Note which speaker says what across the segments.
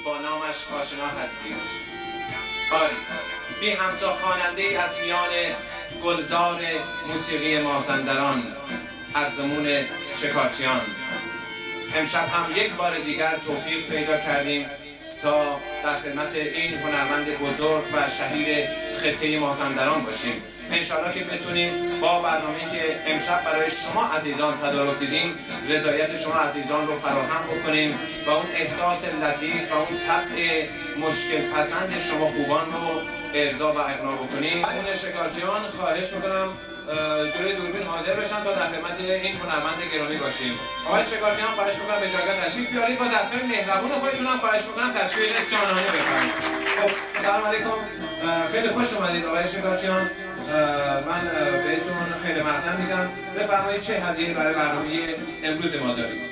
Speaker 1: با نامش آشنا هستید. آری، بی همتا خواننده از میان گلزار موسیقی مازندران، ارزمون شکارچیان. امشب هم یک بار دیگر توفیق پیدا کردیم تا در خدمت این هنرمند بزرگ و شهیر خطه مازندران باشیم. انشاءالله که بتونیم با برنامه‌ای که امشب برای شما عزیزان تدارک دیدیم رضایت شما عزیزان رو فراهم بکنیم و اون احساس لطیف و اون طبع مشکل پسند شما خوبان رو ارضا و اقناع بکنیم. اون شکارچیان خواهش میکنم جلوی دوربین حاضر بشن تا در خدمت این هنرمند گرامی باشیم. آقای شکارچیان خواهش میکنم به جایگاه تشریف بیارید و دستای مهربون خودتون هم خواهش میکنم تشریف جانانه بفرمایید. خب سلام علیکم، خیلی خوش اومدید آقای شکارچیان. من بهتون خیلی مقدم میدم. بفرمایید چه هدیه‌ای برای برنامه امروز ما دارید؟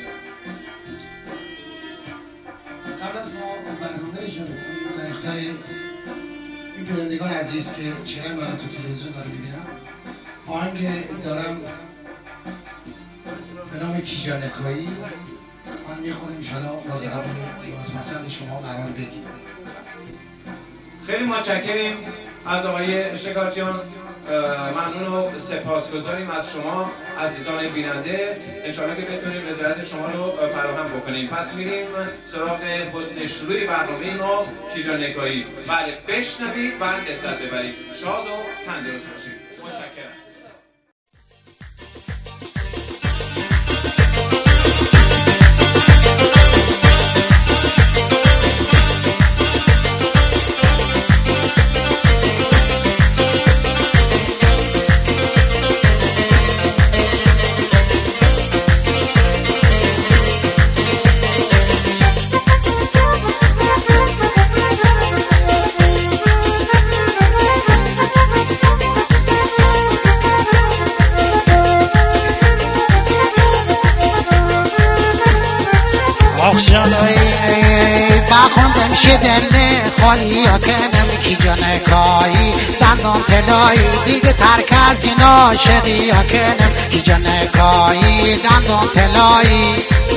Speaker 2: قبل از ما برنامه اجرا کنیم در اختیار این بینندگان عزیز که چهره من تو تلویزیون دارم میبینم، آهنگ دارم به نام کیجانکایی. من میخونم انشاءالله مورد قبول پسند شما قرار بگیریم.
Speaker 1: خیلی متشکریم از آقای شکارچیان، ممنون و سپاسگزاریم از شما عزیزان بیننده. انشاءالله که بتونیم رضایت شما رو فراهم بکنیم. پس میریم سراغ حسن شروع برنامه ما کیجانکایی. بله بشنوید و لذت ببرید. شاد و تندرست باشید. متشکرم.
Speaker 3: بخوندم شدل خالی ها کنم کیجانکایی دندان تلایی دیگه ترک از این عاشقی ها کنم کیجانکایی دندان تلایی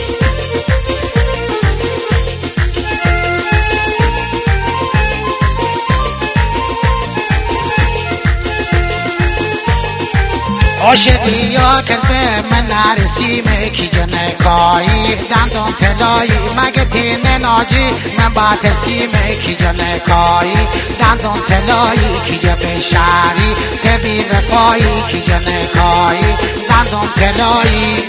Speaker 3: عاشقی یا کرد به من نرسیم کیجانکایی دندان تلایی مگه تین ناجی من با ترسیم کیجانکایی دندان تلایی کیجا به شهری تبی وفایی کیجانکایی دندان تلایی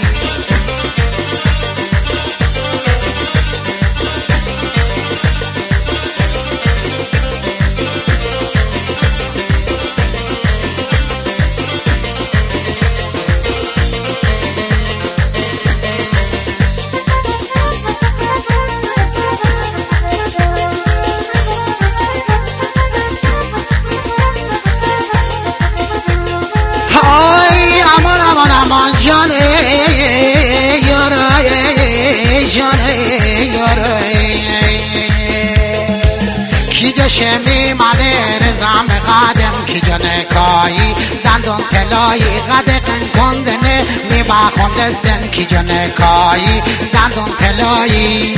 Speaker 3: aman canı yara canı yara کی دشمی ماله رزام قدم کی جانکایی دندان تلایی قدقن کندنه می باخونده سن کی جانکایی دندان تلایی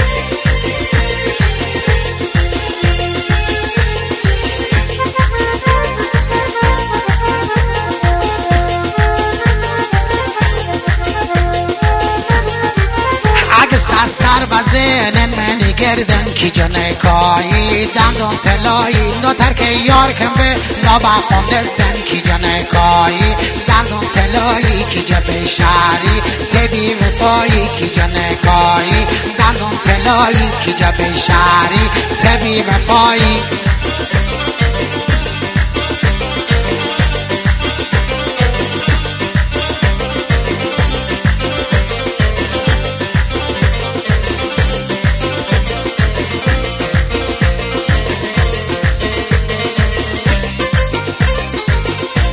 Speaker 3: سر و زنن منی گردن کیجانکایی دندان تلایی نو ترک یار کن به نابا خونده سن کیجانکایی دندان تلایی کیجا به شهری تبی وفایی کیجانکایی دندان تلایی کیجا به شهری تبی وفایی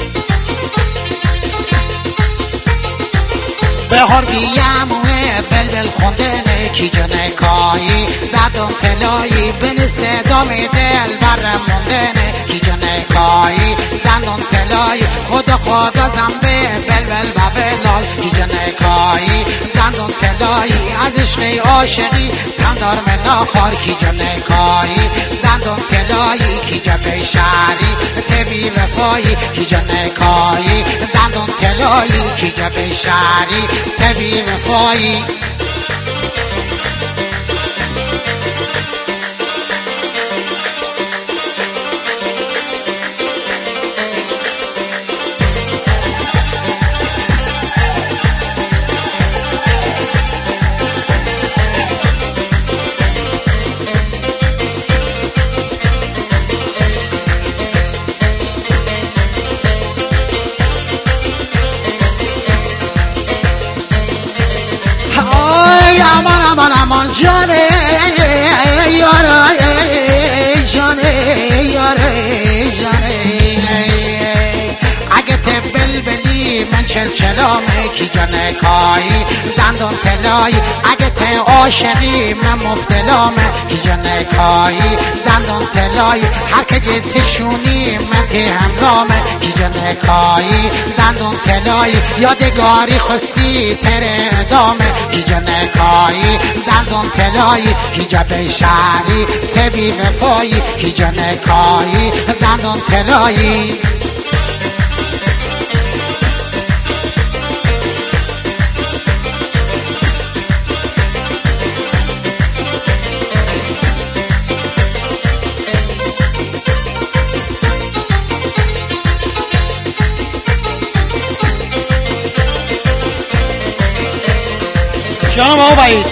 Speaker 3: بهار گیم و بل بلبل خوندنه کی جنکایی دندون طلایی بین صدام دل بر موندنه کی جنکایی دندون طلایی خدا زنبه بلبل و بلال کی جنکایی دندون طلایی از عشق عاشقی تندار مناخار کی جنکایی دندون طلایی کی جبه شهری تبی وفایی کی جنکایی دندون طلایی کی جبه شهری تبی وفایی امان جانه یاره جانه یاره جانه اگه ته بلبلی من چلچلامه کی جنکایی دندون طلایی اگه ته عاشقی من مفتلامه کی جنکایی دندون طلایی هر که جتشونی من ته همرامه کی جنکایی دندون طلایی یادگاری خستی تر ادامه کی جنکایی دندون طلایی کی جبه شهری تبی وفایی کی جنکایی دندون طلایی
Speaker 4: جانم آقا وحید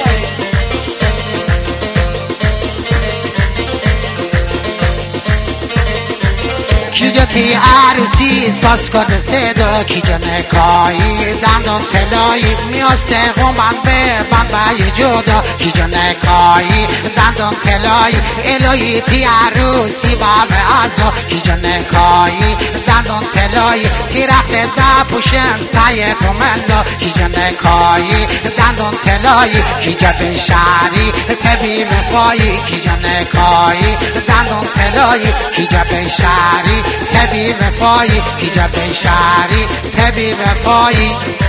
Speaker 3: کی جتی عروسی ساز کنه صدا کی جنکایی دندون طلایی میاسته غمم به بند جدا کی جنکایی دندون طلایی الهی تی عروسی باب ازا کی جنکایی دندون طلایی تی رفته دا پوشن سایه تو ملا کی جنکایی دندون طلایی کی جبه شهری تبی وفایی کی جنکایی دندون طلایی کی جبه شهری تبی وفایی کی جبه شهری تبی وفایی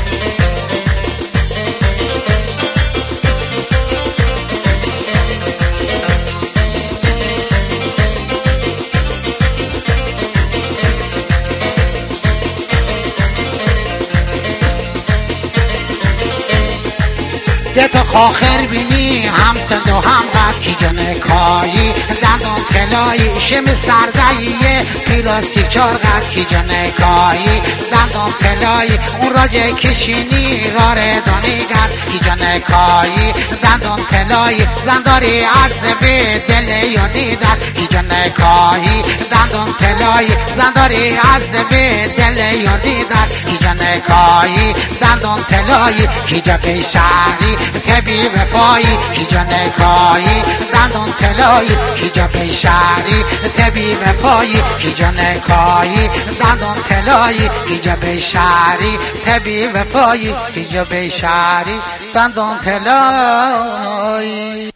Speaker 3: ده تو خاخر بینی هم سند و هم قد کی جنکایی دندون طلایی شم سرزاییه پلاستیک چارقد کی جنکایی دندون طلایی اون راجه کشینی راره دانیگر کی جنکایی دندون طلایی زنداری عرض به دل یادی در کی جنکایی دندون طلایی زنداری عرض به دل یادی در کی جنکایی دندون طلایی کی جبه شهری تبی وفایی کی جنکایی دندون طلایی کی جبه شهری تبی وفایی کی جنکایی دندون طلایی کی جبه شهری تبی وفایی کی جبه شهری دندون طلایی